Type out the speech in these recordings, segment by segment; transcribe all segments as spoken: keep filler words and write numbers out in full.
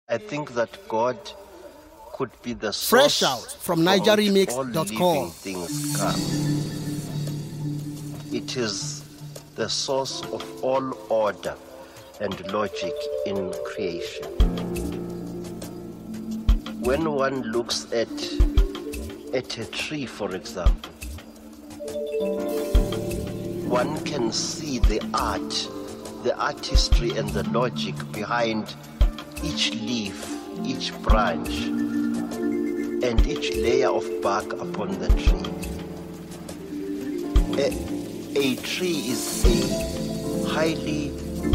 I think that God could be the source Fresh out from niger remix dot com. all living things come. It is the source of all order and logic in creation. When one looks at at a tree, for example, one can see the art, the artistry and the logic behind each leaf, each branch, and each layer of bark upon the tree. A, a tree is a highly,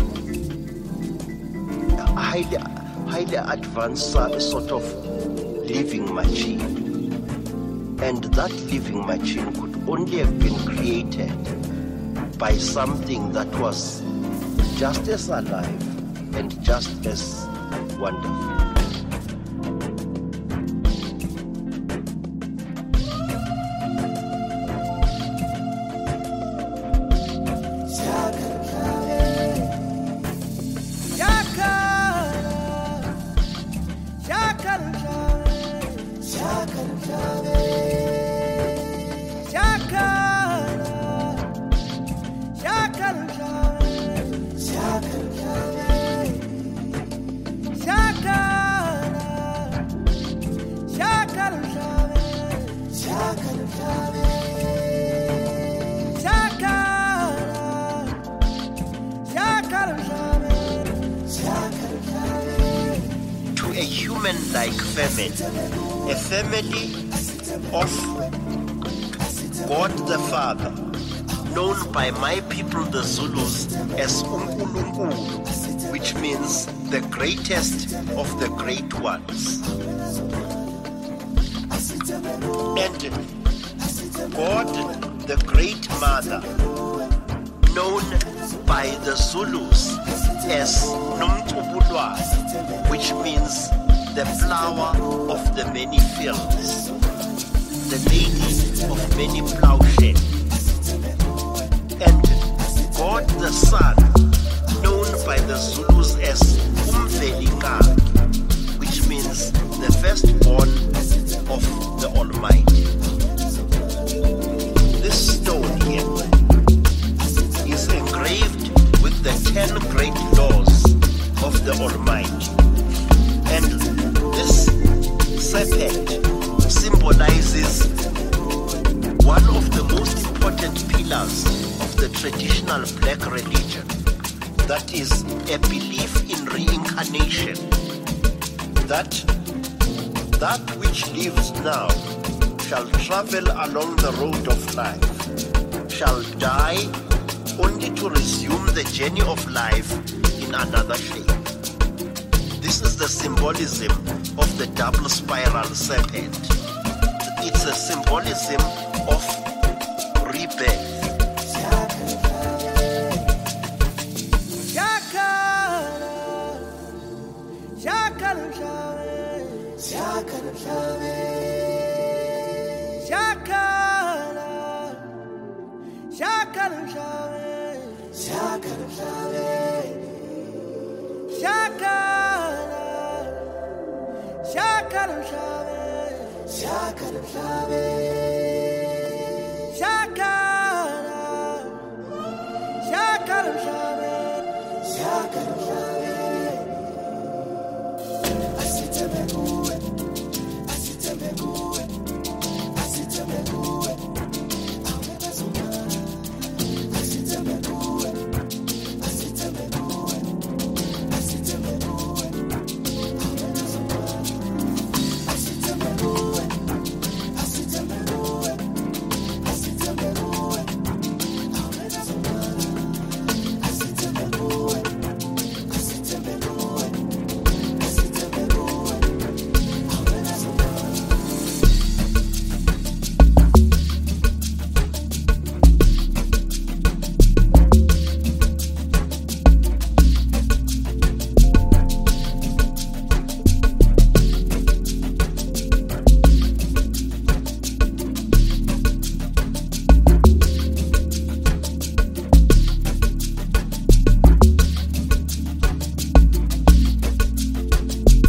highly, highly advanced sort of living machine. And that living machine could only have been created by something that was just as alive and just as wonderful. Human-like family, a family of God the Father, known by my people the Zulus as Unkulunkulu, which means the greatest of the great ones. And God the Great Mother, known by the Zulus as Nomtubulwa, which means the flower of the many fields, the lady of many plowshares. And God the Son, known by the Zulus as Umvelingani, which means the firstborn of the Almighty. This stone here is engraved with the ten great laws of the Almighty. And this serpent symbolizes one of the most important pillars of the traditional black religion, that is a belief in reincarnation, that that which lives now shall travel along the road of life, shall die only to resume the journey of life in another shape. This is the symbolism of the double spiral serpent. It's a symbolism of rebirth.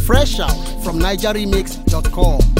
Fresh out from niger remix dot com.